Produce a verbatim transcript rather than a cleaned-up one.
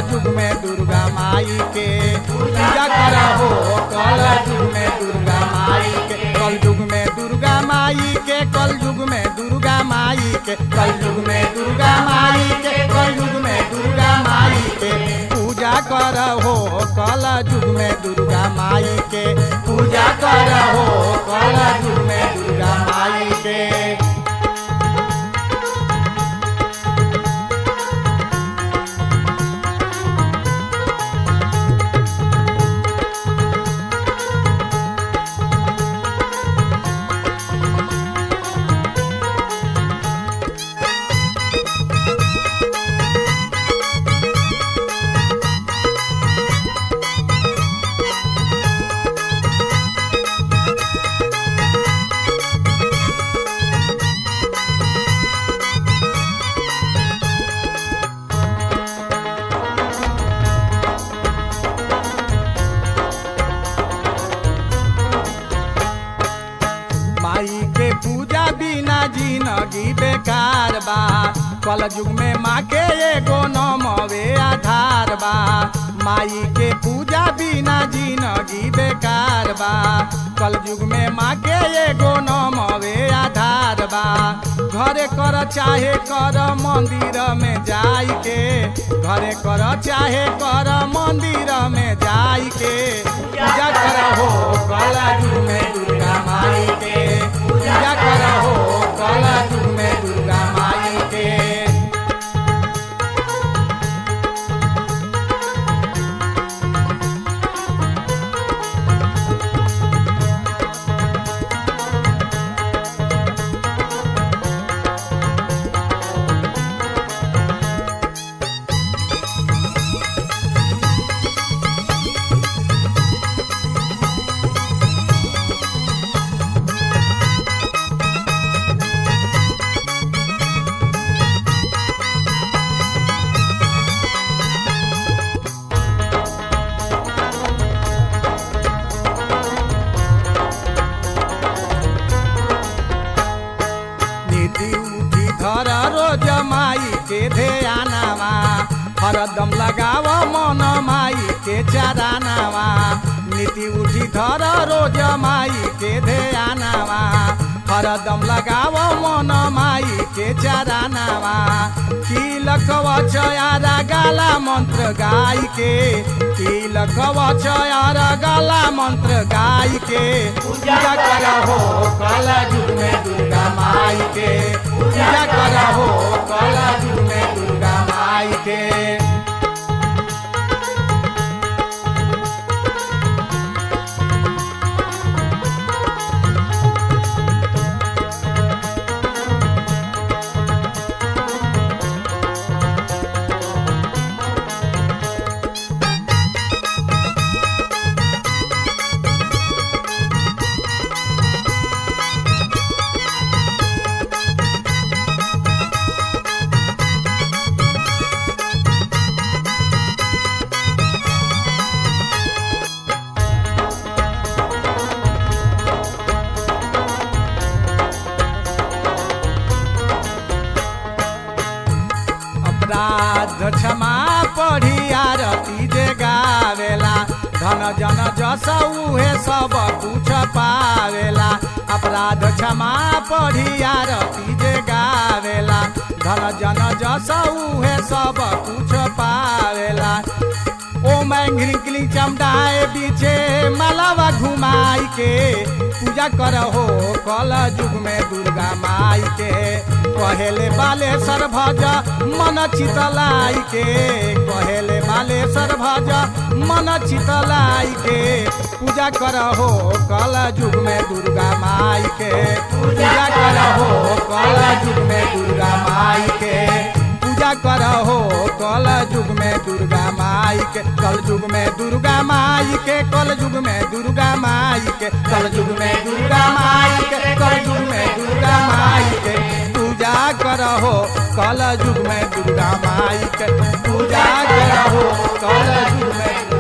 युग में दुर्गा माई के पूजा करहो कल युग में दुर्गा माई के कल युग में दुर्गा माई के कल युग में दुर्गा माई के कल युग में दुर्गा माई के कल युग में दुर्गा माई के पूजा करहो कल युग में दुर्गा माई के पूजा करहो कल युग में दुर्गा माई के माई के पूजा बिना जिंदगी बेकार बा कल युग में माँ के एगो नमवे आधार बा माई के पूजा बिना जिंदगी बेकार बा कल युग में माँ के एगो नमवे आधार बा घरे कर चाहे कर मंदिर में जाई के घरे कर चाहे कर मंदिर में जाई के पूजा करहो कल युग में दुर्गा माई के पूजा करहो कल युग में दुर्गा माई के धर रोज माई के ध्यानवा हरदम लगाव मन माई के चरानवा नीति उठी धर रोज माई के ध्यानवा हरदम लगाव मन माई के चरानवा की लखव छयारा गाला मंत्र गाय के की लखव छयारा गाला मंत्र गाय के पूजा करहो कल युग में दुर्गा माई के पूजा करहो कल युग में दुर्गा माई के अपराध क्षमा पढ़ी आरती जे गावेला धन जन जस उहे सब कुछ पावेला अपराध क्षमा पढ़ी आरती जे गावेला धन जन जस उहे सब कुछ पावेला ओ मैंघ्रिंकली चमडाए बीचे मालावा घुमाई के पूजा करहो कल युग में दुर्गा माई के कहेले बालेश्वर भज मन चितलाई के कहेले बालेश्वर भज मन चितलाई के पूजा करहो कल युग में दुर्गा माई के पूजा करहो कल युग में दुर्गा माई के पूजा करहो कल युग में दुर्गा माई के कल युग में दुर्गा माई के कल युग में दुर्गा माई के कल युग में दुर्गा माई के कल युग में दुर्गा माई के पूजा करहो कल युग में दुर्गा माई के पूजा करहो कल युग में